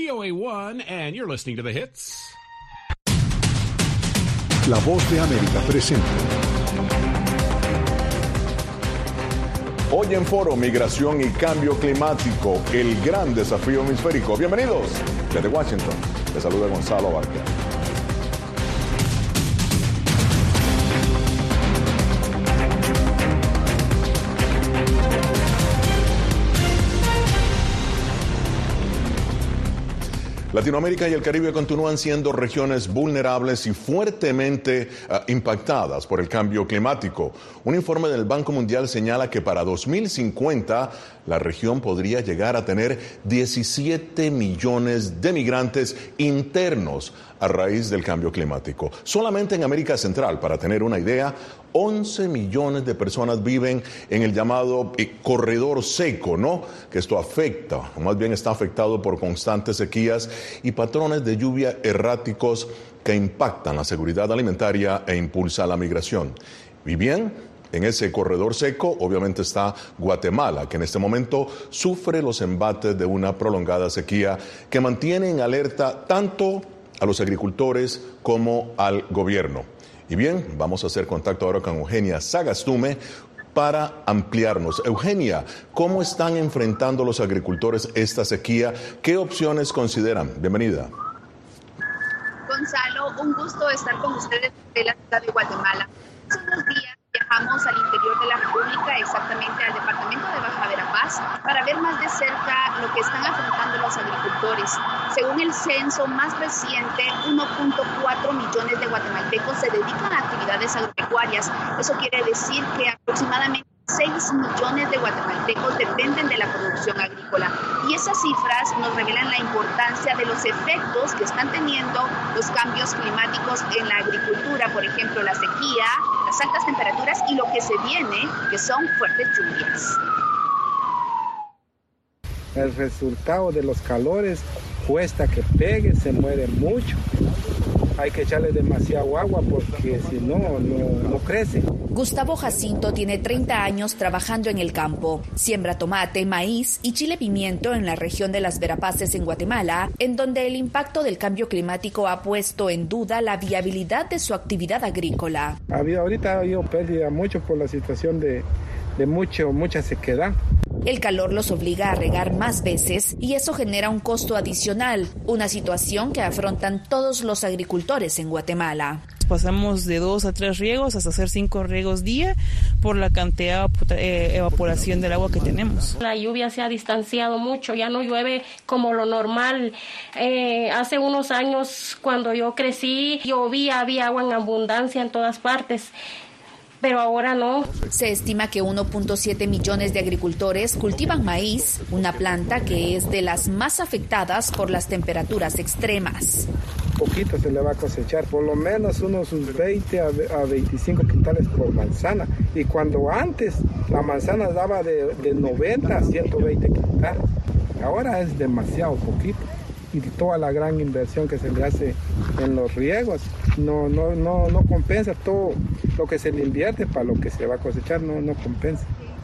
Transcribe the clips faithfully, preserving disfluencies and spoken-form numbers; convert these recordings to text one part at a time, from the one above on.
V O A one, and you're listening to The Hits. La Voz de América presenta. Hoy en Foro, Migración y Cambio Climático, el gran desafío hemisférico. Bienvenidos desde Washington. Les saluda Gonzalo Abarca. Latinoamérica y el Caribe continúan siendo regiones vulnerables y fuertemente uh, impactadas por el cambio climático. Un informe del Banco Mundial señala que para dos mil cincuenta la región podría llegar a tener diecisiete millones de migrantes internos a raíz del cambio climático. Solamente en América Central, para tener una idea, once millones de personas viven en el llamado eh, corredor seco, ¿no? Que esto afecta, o más bien está afectado por constantes sequías y patrones de lluvia erráticos que impactan la seguridad alimentaria e impulsa la migración. Y bien, en ese corredor seco obviamente está Guatemala, que en este momento sufre los embates de una prolongada sequía que mantiene en alerta tanto a los agricultores como al gobierno. Y bien, vamos a hacer contacto ahora con Eugenia Sagastume para ampliarnos. Eugenia, ¿cómo están enfrentando los agricultores esta sequía? ¿Qué opciones consideran? Bienvenida. Gonzalo, un gusto estar con ustedes de la ciudad de Guatemala. Hace unos días viajamos al interior de la República, exactamente al departamento de Baja Verapaz, para ver más de cerca lo que están afrontando los agricultores. Según el censo más reciente, uno punto cuatro millones de guatemaltecos se dedican a actividades agropecuarias. Eso quiere decir que aproximadamente seis millones de guatemaltecos dependen de la producción agrícola. Y esas cifras nos revelan la importancia de los efectos que están teniendo los cambios climáticos en la agricultura, por ejemplo, la sequía, las altas temperaturas y lo que se viene, que son fuertes lluvias. El resultado de los calores cuesta que pegue, se muere mucho. Hay que echarle demasiado agua porque si no, no, no crece. Gustavo Jacinto tiene treinta años trabajando en el campo. Siembra tomate, maíz y chile pimiento en la región de Las Verapaces en Guatemala, en donde el impacto del cambio climático ha puesto en duda la viabilidad de su actividad agrícola. Ha habido, ahorita ha habido pérdida mucho por la situación de, de mucho, mucha sequedad. El calor los obliga a regar más veces y eso genera un costo adicional, una situación que afrontan todos los agricultores en Guatemala. Pasamos de dos a tres riegos hasta hacer cinco riegos día por la cantidad de evaporación del agua que tenemos. La lluvia se ha distanciado mucho, ya no llueve como lo normal. Eh, hace unos años cuando yo crecí, llovía, había agua en abundancia en todas partes. Pero ahora no. Se estima que uno punto siete millones de agricultores cultivan maíz, una planta que es de las más afectadas por las temperaturas extremas. Poquito se le va a cosechar, por lo menos unos veinte a veinticinco quintales por manzana. Y cuando antes la manzana daba de, de noventa a ciento veinte quintales, ahora es demasiado poquito. Y toda la gran inversión que se le hace en los riegos no, no, no, no compensa. Todo lo que se le invierte para lo que se va a cosechar no, no compensa.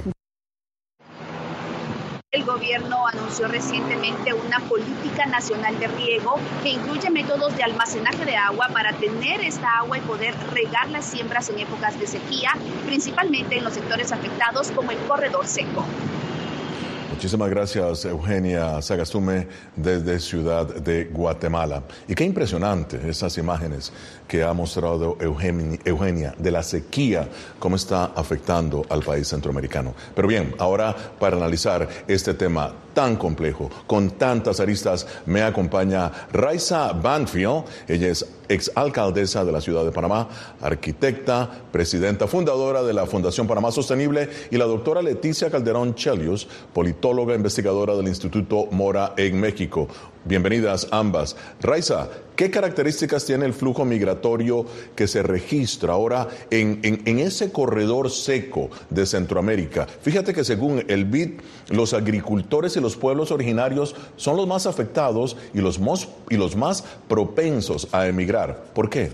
El gobierno anunció recientemente una política nacional de riego que incluye métodos de almacenaje de agua para tener esta agua y poder regar las siembras en épocas de sequía, principalmente en los sectores afectados como el corredor seco. Muchísimas gracias, Eugenia Sagastume, desde Ciudad de Guatemala. Y qué impresionante esas imágenes que ha mostrado Eugenia, Eugenia de la sequía, cómo está afectando al país centroamericano. Pero bien, ahora para analizar este tema tan complejo, con tantas aristas, me acompaña Raiza Banfield. Ella es exalcaldesa de la ciudad de Panamá, arquitecta, presidenta fundadora de la Fundación Panamá Sostenible, y la doctora Leticia Calderón Chelius, politóloga investigadora del Instituto Mora en México. Bienvenidas ambas. Raiza, ¿qué características tiene el flujo migratorio que se registra ahora en, en, en ese corredor seco de Centroamérica? Fíjate que según el B I D, los agricultores y los pueblos originarios son los más afectados y los, mos, y los más propensos a emigrar. ¿Por qué?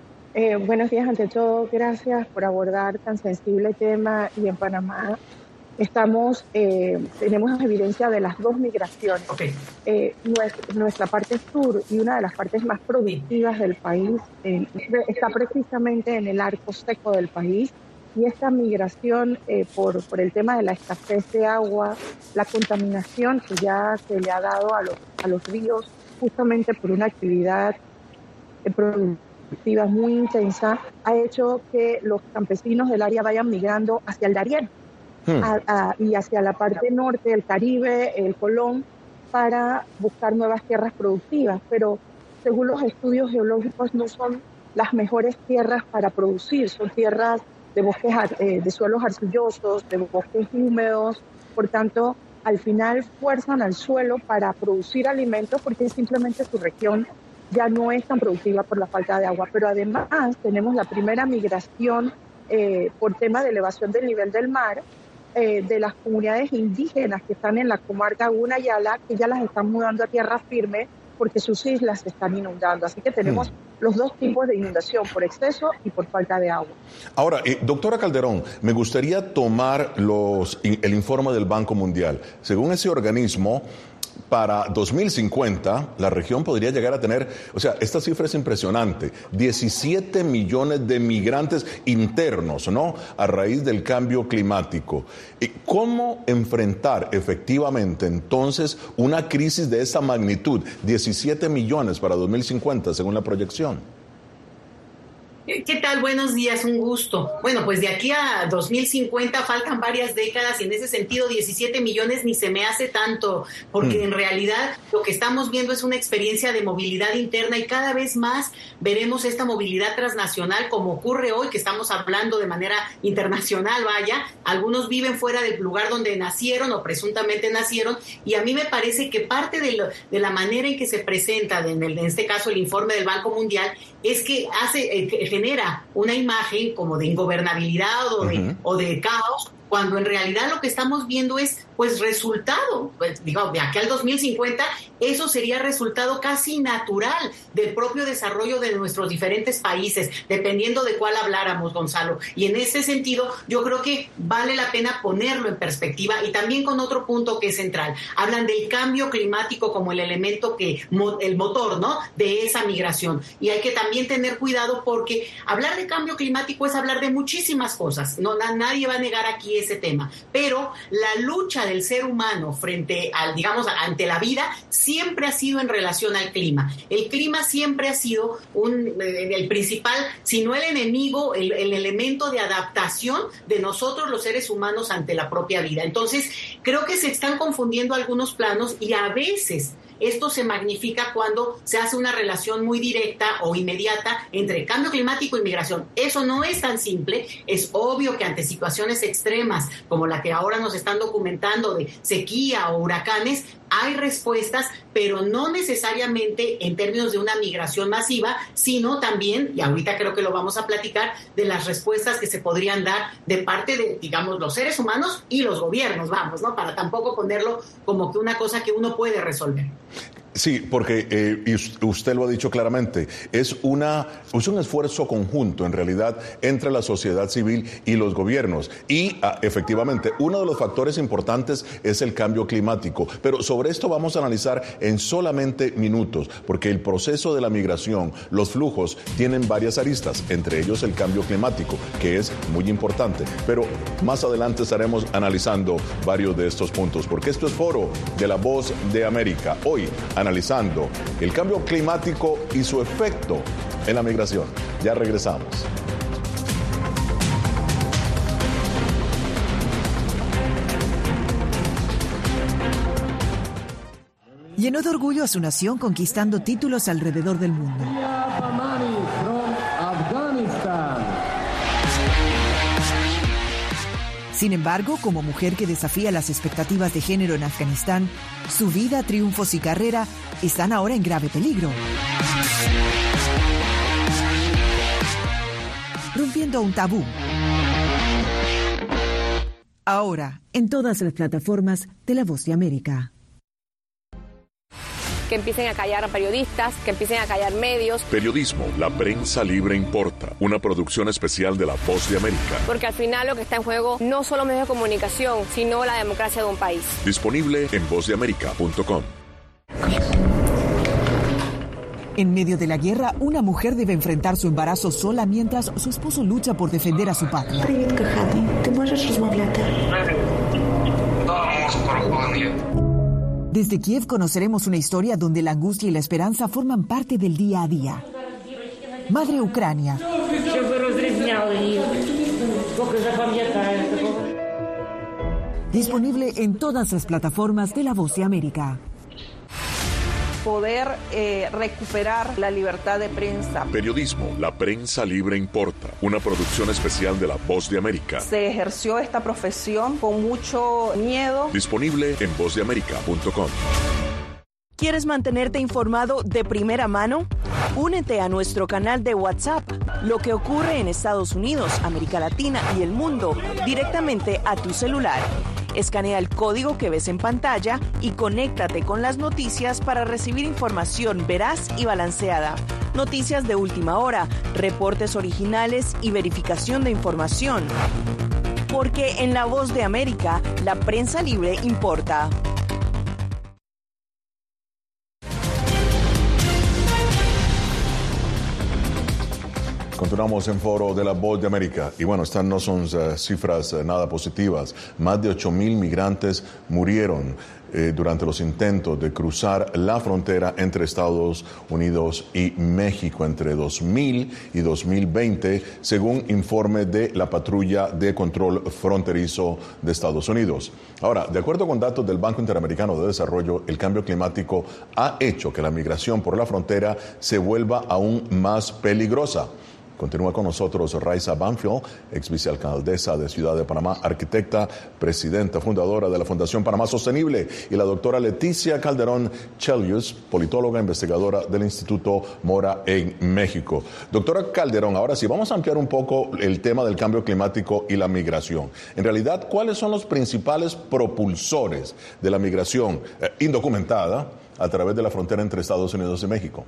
Eh, buenos días ante todo. Gracias por abordar tan sensible tema y en Panamá estamos, eh, tenemos evidencia de las dos migraciones. Okay. Eh, nuestra, nuestra parte sur y una de las partes más productivas del país eh, está precisamente en el arco seco del país, y esta migración eh, por, por el tema de la escasez de agua, la contaminación que ya se le ha dado a los, a los ríos justamente por una actividad eh, productiva muy intensa, ha hecho que los campesinos del área vayan migrando hacia el Darién. Hmm. A, a, y hacia la parte norte, el Caribe, el Colón, para buscar nuevas tierras productivas. Pero según los estudios geológicos no son las mejores tierras para producir, son tierras de bosques, eh, de suelos arcillosos, de bosques húmedos. Por tanto, al final fuerzan al suelo para producir alimentos porque simplemente su región ya no es tan productiva por la falta de agua. Pero además tenemos la primera migración eh, por tema de elevación del nivel del mar, Eh, de las comunidades indígenas que están en la comarca Guna Yala, que ya las están mudando a tierra firme porque sus islas se están inundando. Así que tenemos mm. los dos tipos de inundación, por exceso y por falta de agua. Ahora, eh, doctora Calderón, me gustaría tomar los, el informe del Banco Mundial. Según ese organismo, para dos mil cincuenta, la región podría llegar a tener, o sea, esta cifra es impresionante, diecisiete millones de migrantes internos, ¿no?, a raíz del cambio climático. ¿Cómo enfrentar efectivamente entonces una crisis de esa magnitud? diecisiete millones para dos mil cincuenta, según la proyección. ¿Qué tal? Buenos días, un gusto. Bueno, pues de aquí a dos mil cincuenta faltan varias décadas y en ese sentido diecisiete millones ni se me hace tanto, porque mm. en realidad lo que estamos viendo es una experiencia de movilidad interna y cada vez más veremos esta movilidad transnacional como ocurre hoy, que estamos hablando de manera internacional, vaya. Algunos viven fuera del lugar donde nacieron o presuntamente nacieron y a mí me parece que parte de, lo, de la manera en que se presenta, en, el, en este caso el informe del Banco Mundial, es que hace... Eh, genera una imagen como de ingobernabilidad o de, uh-huh. o de caos, cuando en realidad lo que estamos viendo es pues resultado, pues, digo, de aquí al dos mil cincuenta, eso sería resultado casi natural del propio desarrollo de nuestros diferentes países, dependiendo de cuál habláramos, Gonzalo. Y en ese sentido, yo creo que vale la pena ponerlo en perspectiva y también con otro punto que es central. Hablan del cambio climático como el elemento que, el motor, ¿no?, de esa migración. Y hay que también tener cuidado porque hablar de cambio climático es hablar de muchísimas cosas. No, nadie va a negar aquí ese tema. Pero la lucha del ser humano frente al, digamos, ante la vida, siempre ha sido en relación al clima. El clima siempre ha sido un, el principal, si no el enemigo, el, el elemento de adaptación de nosotros los seres humanos ante la propia vida. Entonces, creo que se están confundiendo algunos planos y a veces esto se magnifica cuando se hace una relación muy directa o inmediata entre cambio climático y migración. Eso no es tan simple. Es obvio que ante situaciones extremas como la que ahora nos están documentando de sequía o huracanes, hay respuestas, pero no necesariamente en términos de una migración masiva, sino también, y ahorita creo que lo vamos a platicar, de las respuestas que se podrían dar de parte de, digamos, los seres humanos y los gobiernos, vamos, ¿no? Para tampoco ponerlo como que una cosa que uno puede resolver. Sí, porque eh, y usted lo ha dicho claramente, es, una, es un esfuerzo conjunto en realidad entre la sociedad civil y los gobiernos. Y ah, efectivamente, uno de los factores importantes es el cambio climático. Pero sobre esto vamos a analizar en solamente minutos, porque el proceso de la migración, los flujos, tienen varias aristas, entre ellos el cambio climático, que es muy importante. Pero más adelante estaremos analizando varios de estos puntos, porque esto es Foro de la Voz de América. Hoy, analizando el cambio climático y su efecto en la migración. Ya regresamos. Llenó de orgullo a su nación conquistando títulos alrededor del mundo. Sin embargo, como mujer que desafía las expectativas de género en Afganistán, su vida, triunfos y carrera están ahora en grave peligro. Rompiendo un tabú. Ahora, en todas las plataformas de La Voz de América. que empiecen a callar a periodistas, que empiecen a callar medios. Periodismo, la prensa libre importa. Una producción especial de La Voz de América. Porque al final lo que está en juego no solo medios de comunicación, sino la democracia de un país. Disponible en voz de américa punto com. En medio de la guerra, una mujer debe enfrentar su embarazo sola mientras su esposo lucha por defender a su patria. Desde Kiev conoceremos una historia donde la angustia y la esperanza forman parte del día a día. Madre Ucrania. Disponible en todas las plataformas de La Voz de América. Poder eh, recuperar la libertad de prensa. Periodismo, la prensa libre importa. Una producción especial de La Voz de América. Se ejerció esta profesión con mucho miedo. Disponible en voz de américa punto com. ¿Quieres mantenerte informado de primera mano? Únete a nuestro canal de WhatsApp. Lo que ocurre en Estados Unidos, América Latina y el mundo directamente a tu celular. Escanea el código que ves en pantalla y conéctate con las noticias para recibir información veraz y balanceada. Noticias de última hora, reportes originales y verificación de información. Porque en La Voz de América, la prensa libre importa. Continuamos en Foro de La Voz de América. Y bueno, estas no son uh, cifras uh, nada positivas. Más de ocho mil migrantes murieron eh, durante los intentos de cruzar la frontera entre Estados Unidos y México entre dos mil y dos mil veinte, según informe de la Patrulla de Control Fronterizo de Estados Unidos. Ahora, de acuerdo con datos del Banco Interamericano de Desarrollo, el cambio climático ha hecho que la migración por la frontera se vuelva aún más peligrosa. Continúa con nosotros Raiza Banfield, ex vicealcaldesa de Ciudad de Panamá, arquitecta, presidenta, fundadora de la Fundación Panamá Sostenible, y la doctora Leticia Calderón Chelius, politóloga, investigadora del Instituto Mora en México. Doctora Calderón, ahora sí, vamos a ampliar un poco el tema del cambio climático y la migración. En realidad, ¿cuáles son los principales propulsores de la migración eh, indocumentada a través de la frontera entre Estados Unidos y México?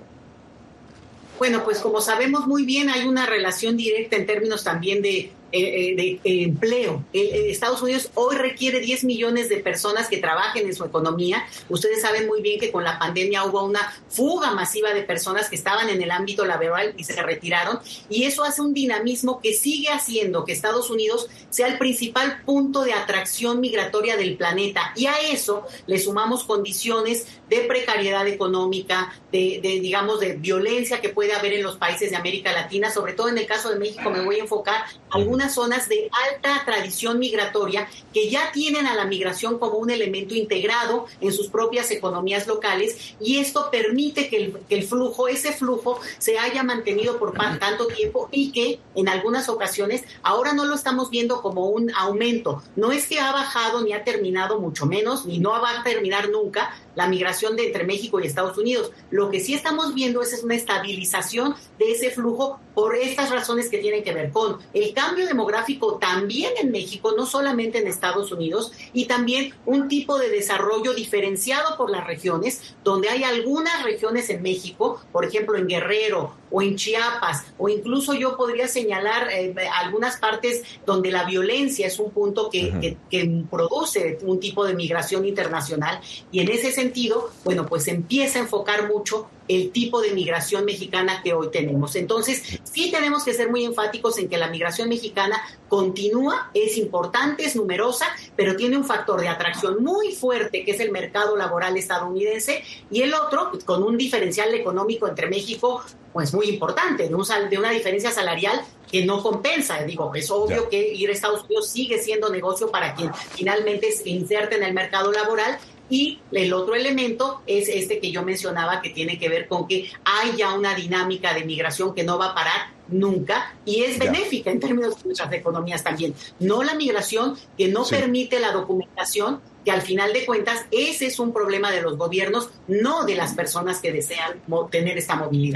Bueno, pues como sabemos muy bien, hay una relación directa en términos también de, eh, de, de empleo. El, el Estados Unidos hoy requiere diez millones de personas que trabajen en su economía. Ustedes saben muy bien que con la pandemia hubo una fuga masiva de personas que estaban en el ámbito laboral y se retiraron. Y eso hace un dinamismo que sigue haciendo que Estados Unidos sea el principal punto de atracción migratoria del planeta. Y a eso le sumamos condiciones de precariedad económica, de, de digamos, de violencia que puede haber en los países de América Latina. Sobre todo en el caso de México me voy a enfocar algunas zonas de alta tradición migratoria que ya tienen a la migración como un elemento integrado en sus propias economías locales, y esto permite que el, que el flujo, ese flujo se haya mantenido por tanto tiempo, y que en algunas ocasiones ahora no lo estamos viendo como un aumento. No es que ha bajado ni ha terminado, mucho menos, ni no va a terminar nunca la migración de entre México y Estados Unidos. Lo que sí estamos viendo es, es una estabilización de ese flujo por estas razones que tienen que ver con el cambio demográfico también en México, no solamente en Estados Unidos, y también un tipo de desarrollo diferenciado por las regiones, donde hay algunas regiones en México, por ejemplo en Guerrero o en Chiapas, o incluso yo podría señalar eh, algunas partes donde la violencia es un punto que, uh-huh. que, que produce un tipo de migración internacional, y en ese sentido, bueno, pues empieza a enfocar mucho el tipo de migración mexicana que hoy tenemos. Entonces, sí tenemos que ser muy enfáticos en que la migración mexicana continúa, es importante, es numerosa, pero tiene un factor de atracción muy fuerte, que es el mercado laboral estadounidense, y el otro, con un diferencial económico entre México, pues muy importante, de, un sal, de una diferencia salarial que no compensa. Digo, es obvio yeah. que ir a Estados Unidos sigue siendo negocio para quien finalmente se inserte en el mercado laboral. Y el otro elemento es este que yo mencionaba, que tiene que ver con que hay ya una dinámica de migración que no va a parar nunca, y es benéfica en términos de nuestras economías también. No la migración que no sí. permite la documentación, que al final de cuentas ese es un problema de los gobiernos, no de las personas que desean tener esta movilidad.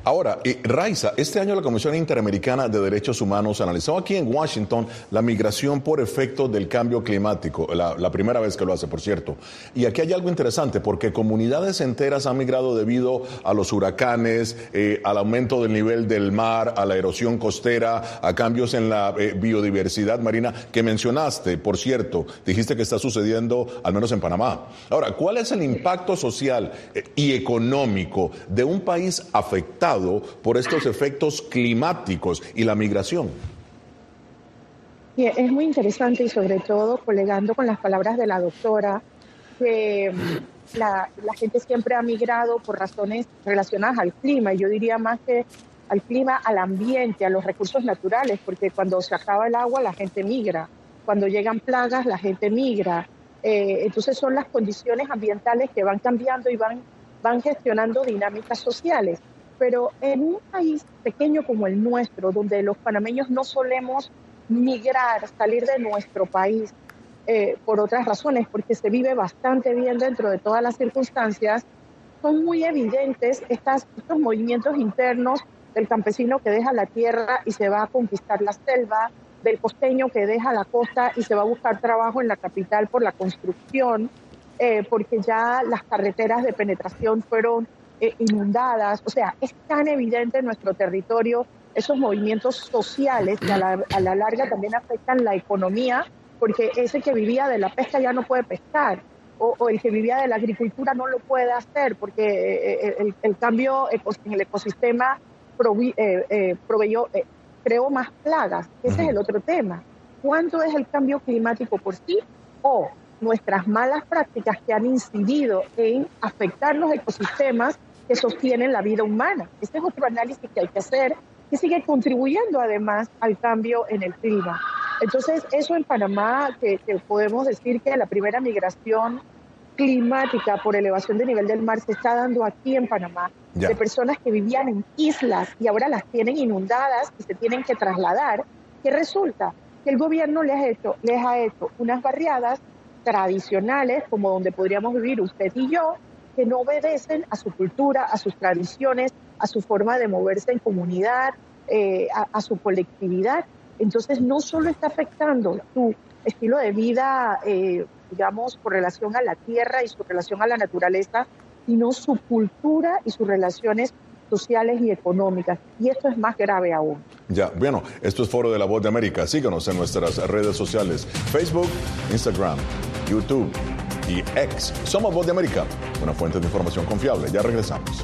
Ahora, eh, Raiza, este año la Comisión Interamericana de Derechos Humanos analizó aquí en Washington la migración por efecto del cambio climático, la, la primera vez que lo hace, por cierto. Y aquí hay algo interesante, porque comunidades enteras han migrado debido a los huracanes, eh, al aumento del nivel del mar, a la erosión costera, a cambios en la eh, biodiversidad marina que mencionaste, por cierto, dijiste que está sucediendo al menos en Panamá. Ahora, ¿cuál es el impacto social eh, y económico de un país afectado por estos efectos climáticos y la migración? Sí, es muy interesante y sobre todo colegando con las palabras de la doctora, que la, la gente siempre ha migrado por razones relacionadas al clima, y yo diría más que al clima, al ambiente, a los recursos naturales, porque cuando se acaba el agua la gente migra, cuando llegan plagas la gente migra, eh, entonces son las condiciones ambientales que van cambiando y van, van gestionando dinámicas sociales. Pero en un país pequeño como el nuestro, donde los panameños no solemos migrar, salir de nuestro país eh, por otras razones, porque se vive bastante bien dentro de todas las circunstancias, son muy evidentes estas, estos movimientos internos del campesino que deja la tierra y se va a conquistar la selva, del costeño que deja la costa y se va a buscar trabajo en la capital por la construcción, eh, porque ya las carreteras de penetración fueron eh, inundadas. O sea, es tan evidente en nuestro territorio esos movimientos sociales que a la, a la larga también afectan la economía, porque ese que vivía de la pesca ya no puede pescar, o, o el que vivía de la agricultura no lo puede hacer, porque eh, el, el cambio en el ecosistema provi, eh, eh, proveyó, eh, creó más plagas. Ese es el otro tema. ¿Cuánto es el cambio climático por sí? O nuestras malas prácticas que han incidido en afectar los ecosistemas que sostienen la vida humana. Ese es otro análisis que hay que hacer, que sigue contribuyendo además al cambio en el clima. Entonces, eso en Panamá, que, que podemos decir que la primera migración climática por elevación del nivel del mar se está dando aquí en Panamá, ya. De personas que vivían en islas y ahora las tienen inundadas y se tienen que trasladar. ¿Qué resulta? Que el gobierno les ha hecho, les ha hecho unas barriadas tradicionales, como donde podríamos vivir usted y yo, que no obedecen a su cultura, a sus tradiciones, a su forma de moverse en comunidad, eh, a, a su colectividad. Entonces, no solo está afectando su estilo de vida, eh, digamos, por relación a la tierra y su relación a la naturaleza, sino su cultura y sus relaciones sociales y económicas. Y esto es más grave aún. Ya, bueno, esto es Foro de la Voz de América. Síganos en nuestras redes sociales, Facebook, Instagram, YouTube y X. Somos Voz de América, una fuente de información confiable. Ya regresamos.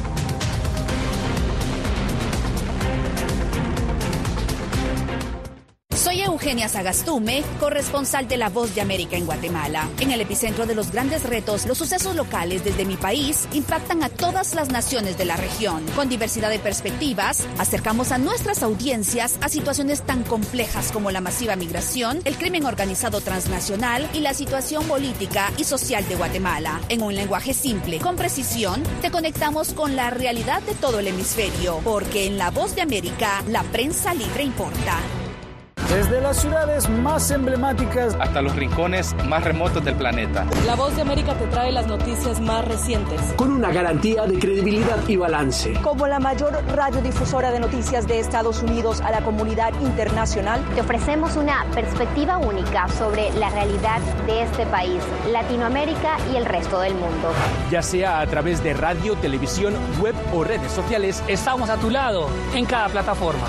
Soy Eugenia Sagastume, corresponsal de La Voz de América en Guatemala. En el epicentro de los grandes retos, los sucesos locales desde mi país impactan a todas las naciones de la región. Con diversidad de perspectivas, acercamos a nuestras audiencias a situaciones tan complejas como la masiva migración, el crimen organizado transnacional y la situación política y social de Guatemala. En un lenguaje simple, con precisión, te conectamos con la realidad de todo el hemisferio, porque en La Voz de América, la prensa libre importa. Desde las ciudades más emblemáticas hasta los rincones más remotos del planeta. La Voz de América te trae las noticias más recientes. Con una garantía de credibilidad y balance. Como la mayor radiodifusora de noticias de Estados Unidos a la comunidad internacional, te ofrecemos una perspectiva única sobre la realidad de este país, Latinoamérica y el resto del mundo. Ya sea a través de radio, televisión, web o redes sociales, estamos a tu lado en cada plataforma.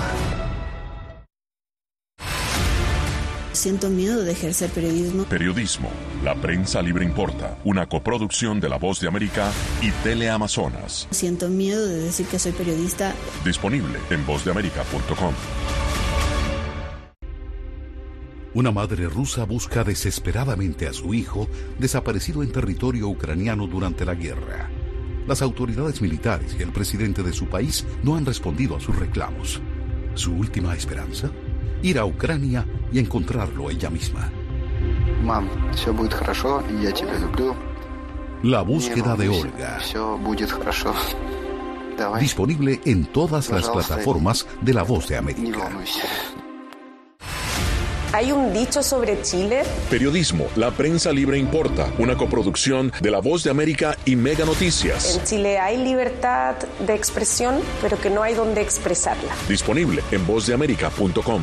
Siento miedo de ejercer periodismo. Periodismo. La prensa libre importa. Una coproducción de La Voz de América y Teleamazonas. Siento miedo de decir que soy periodista. Disponible en voz de américa punto com. Una madre rusa busca desesperadamente a su hijo desaparecido en territorio ucraniano durante la guerra. Las autoridades militares y el presidente de su país no han respondido a sus reclamos. ¿Su última esperanza? Ir a Ucrania y encontrarlo ella misma. Mam, все будет хорошо, y я тебя люблю. La búsqueda de Olga. Все будет хорошо. Давай. Disponible en todas las plataformas de La Voz de América. Hay un dicho sobre Chile. Periodismo, La Prensa Libre Importa, una coproducción de La Voz de América y Mega Noticias. En Chile hay libertad de expresión, pero que no hay donde expresarla. Disponible en voz de américa punto com.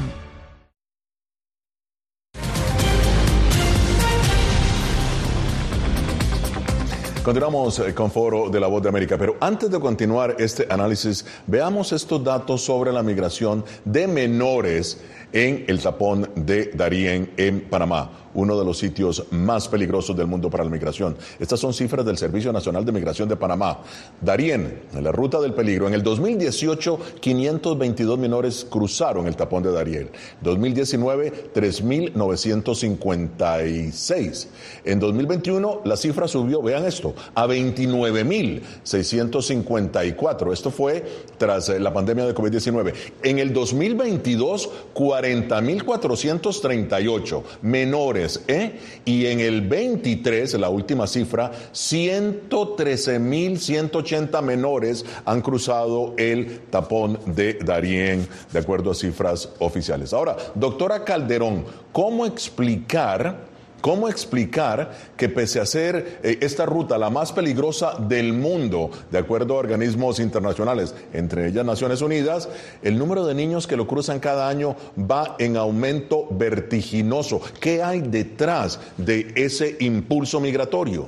Continuamos con Foro de la Voz de América, pero antes de continuar este análisis, veamos estos datos sobre la migración de menores en el tapón de Darién en Panamá, uno de los sitios más peligrosos del mundo para la migración. Estas son cifras del Servicio Nacional de Migración de Panamá. Darién, en la ruta del peligro. En el dos mil dieciocho, quinientos veintidós menores cruzaron el tapón de Darién. dos mil diecinueve, tres mil novecientos cincuenta y seis. En dos mil veintiuno, la cifra subió, vean esto, a veintinueve mil seiscientos cincuenta y cuatro. Esto fue tras la pandemia de COVID diecinueve. En el dos mil veintidós, cuarenta mil cuatrocientos treinta y ocho menores. ¿Eh? Y en el veintitrés, la última cifra, ciento trece mil ciento ochenta menores han cruzado el tapón de Darién, de acuerdo a cifras oficiales. Ahora, doctora Calderón, ¿cómo explicar... ¿Cómo explicar que pese a ser eh, esta ruta la más peligrosa del mundo, de acuerdo a organismos internacionales, entre ellas Naciones Unidas, el número de niños que lo cruzan cada año va en aumento vertiginoso? ¿Qué hay detrás de ese impulso migratorio?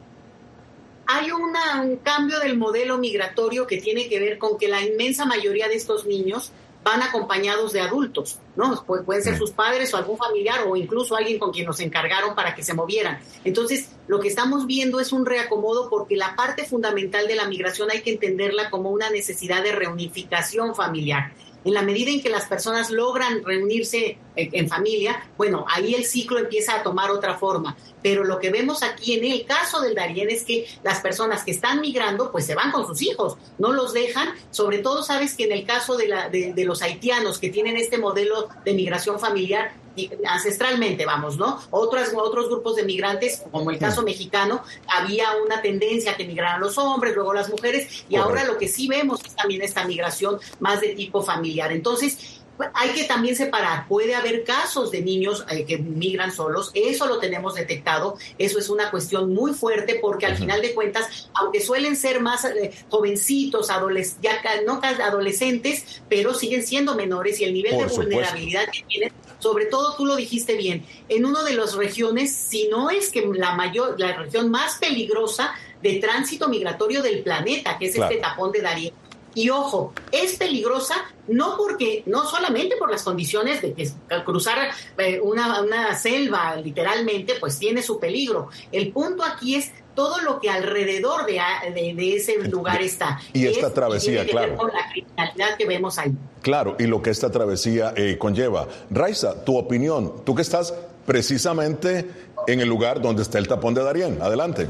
Hay una, un cambio del modelo migratorio que tiene que ver con que la inmensa mayoría de estos niños van acompañados de adultos, ¿no? Pu- pueden ser sus padres o algún familiar o incluso alguien con quien nos encargaron para que se movieran. Entonces, lo que estamos viendo es un reacomodo porque la parte fundamental de la migración hay que entenderla como una necesidad de reunificación familiar. En la medida en que las personas logran reunirse en, en familia, bueno, ahí el ciclo empieza a tomar otra forma. Pero lo que vemos aquí en el caso del Darién es que las personas que están migrando, pues se van con sus hijos, no los dejan. Sobre todo, sabes que en el caso de, la, de, de los haitianos que tienen este modelo de migración familiar, ancestralmente, vamos, ¿no? Otros, otros grupos de migrantes, como el caso mexicano, había una tendencia a que migraran los hombres, luego las mujeres, y ahora lo que sí vemos es también esta migración más de tipo familiar. Entonces, hay que también separar, puede haber casos de niños eh, que migran solos, eso lo tenemos detectado, eso es una cuestión muy fuerte porque al uh-huh. final de cuentas, aunque suelen ser más eh, jovencitos, adoles- ya no adolescentes, pero siguen siendo menores y el nivel Por de supuesto. vulnerabilidad que tienen, sobre todo tú lo dijiste bien, en una de las regiones, si no es que la mayor, la región más peligrosa de tránsito migratorio del planeta, que es claro. este tapón de Darién. Y ojo, es peligrosa no porque, no solamente por las condiciones de que cruzar eh, una, una selva literalmente, pues tiene su peligro. El punto aquí es todo lo que alrededor de, de, de ese lugar está. Y esta es, travesía, y tiene que claro. ver con la criminalidad que vemos ahí. Claro, y lo que esta travesía eh, conlleva. Raiza, tu opinión, tú que estás precisamente en el lugar donde está el tapón de Darién. Adelante.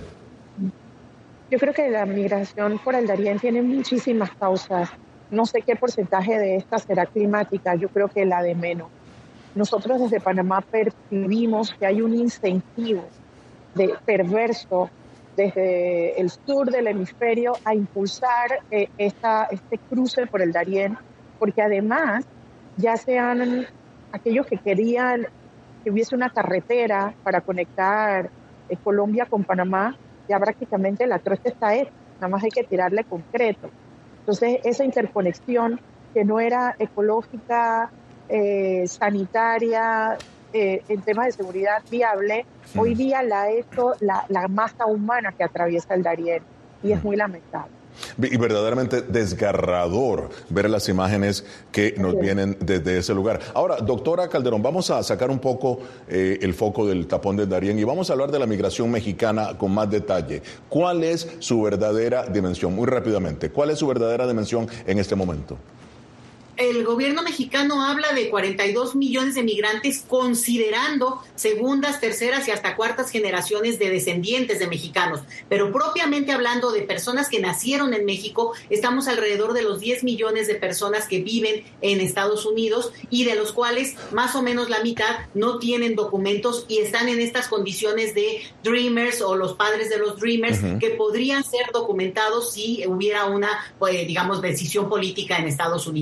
Yo creo que la migración por el Darién tiene muchísimas causas. No sé qué porcentaje de esta será climática, yo creo que la de menos. Nosotros desde Panamá percibimos que hay un incentivo de perverso desde el sur del hemisferio a impulsar eh, esta, este cruce por el Darién, porque además ya sean aquellos que querían que hubiese una carretera para conectar eh, Colombia con Panamá, ya prácticamente la trocha está hecha, nada más hay que tirarle concreto. Entonces, esa interconexión que no era ecológica, eh, sanitaria, eh, en temas de seguridad viable, mm. hoy día la ha hecho la, la masa humana que atraviesa el Darién, y es muy lamentable. Y verdaderamente desgarrador ver las imágenes que nos sí. vienen desde ese lugar. Ahora, doctora Calderón, vamos a sacar un poco eh, el foco del tapón de Darién y vamos a hablar de la migración mexicana con más detalle. ¿Cuál es su verdadera dimensión? Muy rápidamente, ¿cuál es su verdadera dimensión en este momento? El gobierno mexicano habla de cuarenta y dos millones de migrantes, considerando segundas, terceras y hasta cuartas generaciones de descendientes de mexicanos. Pero propiamente hablando de personas que nacieron en México, estamos alrededor de los diez millones de personas que viven en Estados Unidos y de los cuales más o menos la mitad no tienen documentos y están en estas condiciones de Dreamers o los padres de los Dreamers, uh-huh. que podrían ser documentados si hubiera una, pues, digamos, decisión política en Estados Unidos.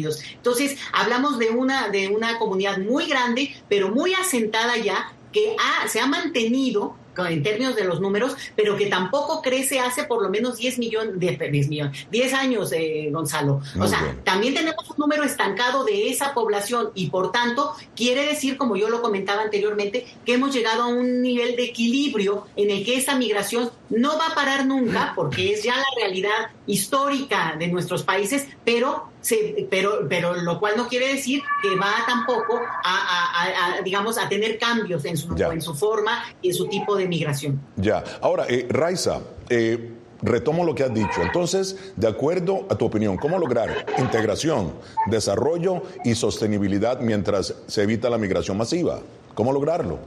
Entonces, hablamos de una, de una comunidad muy grande, pero muy asentada ya, que ha, se ha mantenido en términos de los números, pero que tampoco crece hace por lo menos diez millones, diez millones, diez años, eh, Gonzalo. Muy o sea, bien. También tenemos un número estancado de esa población y por tanto quiere decir, como yo lo comentaba anteriormente, que hemos llegado a un nivel de equilibrio en el que esa migración no va a parar nunca, porque es ya la realidad histórica de nuestros países, pero se, pero pero lo cual no quiere decir que va tampoco a, a, a digamos a tener cambios en su en su forma y en su tipo de migración. Ya. Ahora, eh, Raiza, eh, retomo lo que has dicho. Entonces, de acuerdo a tu opinión, ¿cómo lograr integración, desarrollo y sostenibilidad mientras se evita la migración masiva? ¿Cómo lograrlo?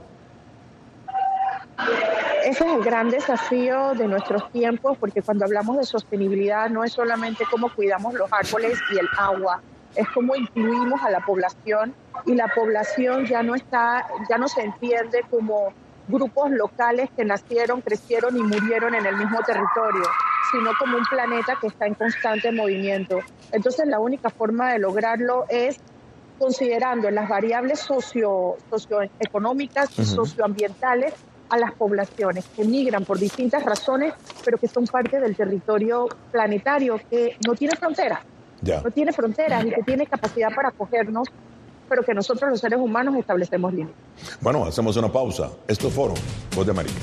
Ese es el gran desafío de nuestros tiempos, porque cuando hablamos de sostenibilidad no es solamente cómo cuidamos los árboles y el agua, es cómo incluimos a la población, y la población ya no está, ya no se entiende como grupos locales que nacieron, crecieron y murieron en el mismo territorio, sino como un planeta que está en constante movimiento. Entonces, la única forma de lograrlo es considerando las variables socio, socioeconómicas y uh-huh. socioambientales a las poblaciones que migran por distintas razones, pero que son parte del territorio planetario que no tiene fronteras, yeah. no tiene fronteras y que tiene capacidad para acogernos, pero que nosotros los seres humanos establecemos límites. Bueno, hacemos una pausa. Esto es Foro, Voz de América.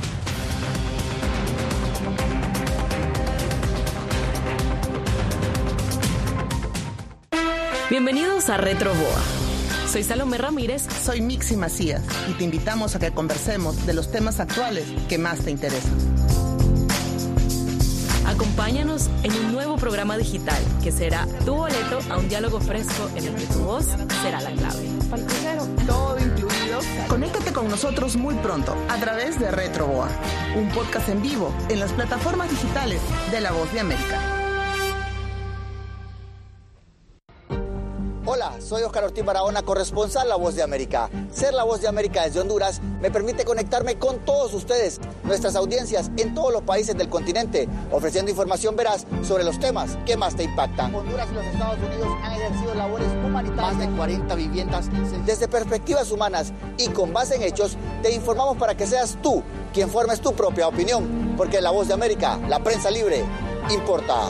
Bienvenidos a Retro Boa. Soy Salomé Ramírez. Soy Mixi Macías y te invitamos a que conversemos de los temas actuales que más te interesan. Acompáñanos en un nuevo programa digital que será tu boleto a un diálogo fresco en el que tu voz será la clave. Todo incluido. Conéctate con nosotros muy pronto a través de Retro Boa, un podcast en vivo en las plataformas digitales de La Voz de América. Hola, soy Oscar Ortiz Barahona, corresponsal La Voz de América. Ser La Voz de América desde Honduras me permite conectarme con todos ustedes, nuestras audiencias en todos los países del continente, ofreciendo información veraz sobre los temas que más te impactan. Honduras y los Estados Unidos han ejercido labores humanitarias, más de cuarenta viviendas. Desde perspectivas humanas y con base en hechos, te informamos para que seas tú quien formes tu propia opinión, porque La Voz de América, la prensa libre, importa.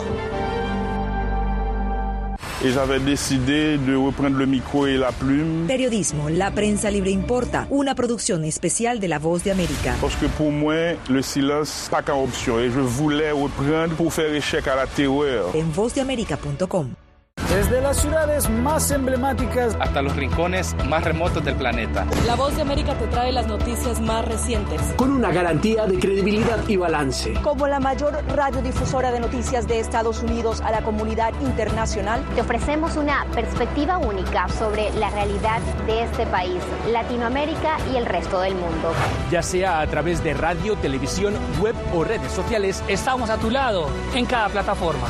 Et j'avais décidé de reprendre le micro et la plume. Periodismo, la prensa libre importa, una producción especial de La Voz de América. Parce que pour moi, le silence pas qu'une option et je voulais reprendre pour faire échec à la terreur. En voz de américa punto com. Desde las ciudades más emblemáticas hasta los rincones más remotos del planeta. La Voz de América te trae las noticias más recientes. Con una garantía de credibilidad y balance. Como la mayor radiodifusora de noticias de Estados Unidos a la comunidad internacional, te ofrecemos una perspectiva única sobre la realidad de este país, Latinoamérica y el resto del mundo. Ya sea a través de radio, televisión, web o redes sociales, estamos a tu lado en cada plataforma.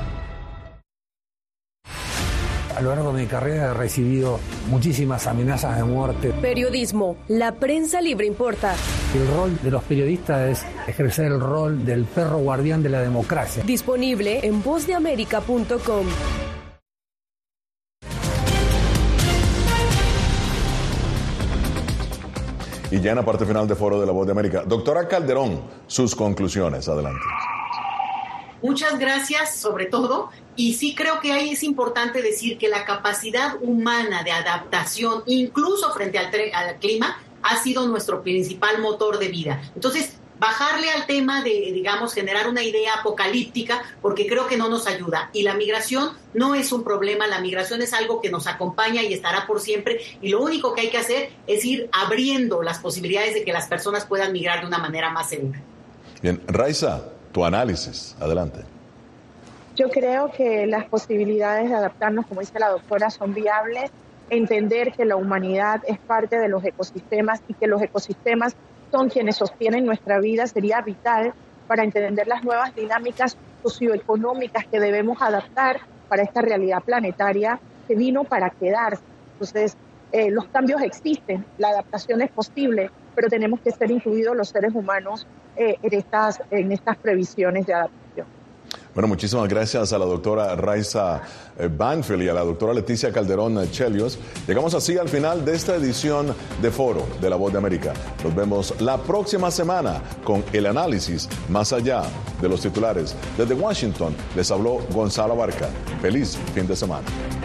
A lo largo de mi carrera he recibido muchísimas amenazas de muerte. Periodismo, la prensa libre importa. El rol de los periodistas es ejercer el rol del perro guardián de la democracia. Disponible en voz de américa punto com. Y ya en la parte final de Foro de La Voz de América, doctora Calderón, sus conclusiones, adelante. Muchas gracias, sobre todo, y sí creo que ahí es importante decir que la capacidad humana de adaptación, incluso frente al, tre- al clima, ha sido nuestro principal motor de vida. Entonces, bajarle al tema de, digamos, generar una idea apocalíptica, porque creo que no nos ayuda. Y la migración no es un problema, la migración es algo que nos acompaña y estará por siempre, y lo único que hay que hacer es ir abriendo las posibilidades de que las personas puedan migrar de una manera más segura. Bien, Raiza, tu análisis, adelante. Yo creo que las posibilidades de adaptarnos, como dice la doctora, son viables. Entender que la humanidad es parte de los ecosistemas y que los ecosistemas son quienes sostienen nuestra vida sería vital para entender las nuevas dinámicas socioeconómicas que debemos adaptar para esta realidad planetaria que vino para quedarse. Entonces, eh, los cambios existen, la adaptación es posible, pero tenemos que ser incluidos los seres humanos eh, en, estas, en estas previsiones de adaptación. Bueno, muchísimas gracias a la doctora Raiza Banfield y a la doctora Leticia Calderón Chelios. Llegamos así al final de esta edición de Foro de La Voz de América. Nos vemos la próxima semana con el análisis más allá de los titulares. Desde Washington les habló Gonzalo Barca. Feliz fin de semana.